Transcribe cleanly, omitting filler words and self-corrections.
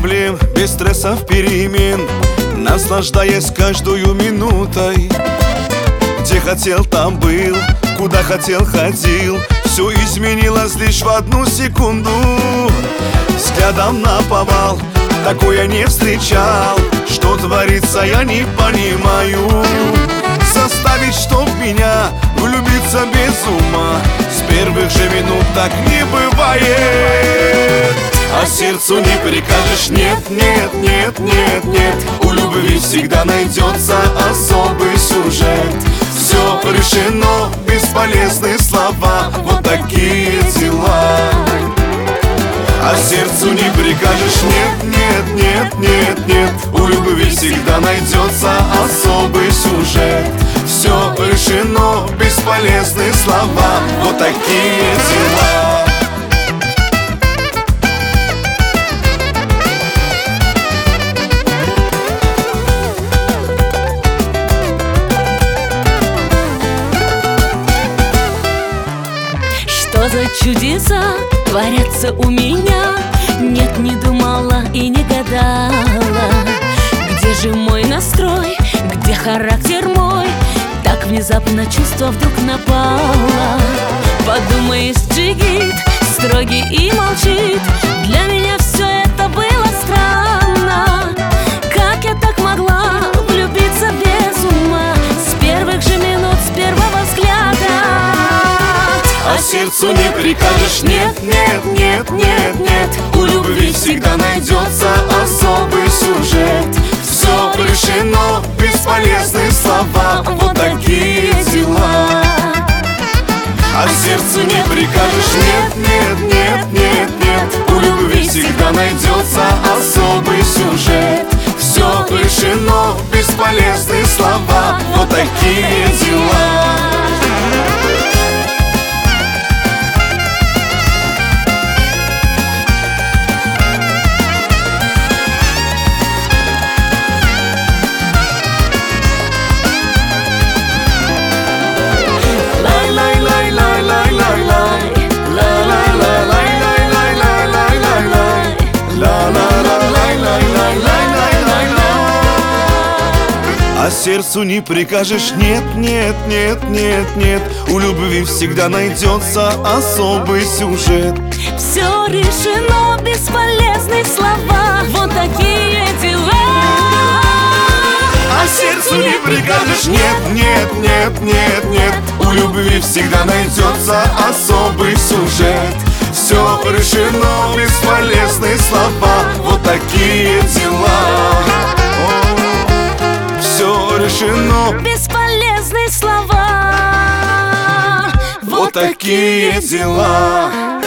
проблем, без стрессов, перемен, наслаждаясь каждую минутой. Где хотел, там был, куда хотел, ходил. Все изменилось лишь в одну секунду. Взглядом наповал, такое не встречал. Что творится, я не понимаю. Заставить, чтоб меня влюбиться без ума, с первых же минут так не бывает. А сердцу не прикажешь, нет, нет, нет, нет, нет. У любви всегда найдется особый сюжет. Все решено, бесполезные слова, вот такие дела. А сердцу не прикажешь, нет, нет, нет, нет, нет. У любви всегда найдется особый сюжет. Все решено, бесполезные слова, вот такие дела. Что за чудеса творятся у меня? Нет, не думала и не гадала. Где же мой настрой, где характер мой? Так внезапно чувство вдруг напало. Подумаешь, джигит, строгий и молчит. Для меня все это было странно. Как я так могла влюбиться без ума, с первых же минут, с первого взгляда? А сердцу не прикажешь, нет, нет, нет, нет, нет. У любви всегда найдется особый сюжет. Все решено, бесполезные слова, вот такие дела. А сердцу не прикажешь, нет, нет, нет, нет, нет. У любви всегда найдется особый сюжет. Все решено, бесполезные слова, вот такие дела. А сердцу не прикажешь, нет, нет, нет, нет, нет. У любви всегда найдется особый сюжет. Все решено, бесполезные слова, вот такие дела. А сердцу не прикажешь, нет, нет, нет, нет, нет. У любви всегда найдется особый сюжет. Все решено, бесполезные слова, вот такие дела. Все решено, бесполезные слова, вот такие дела.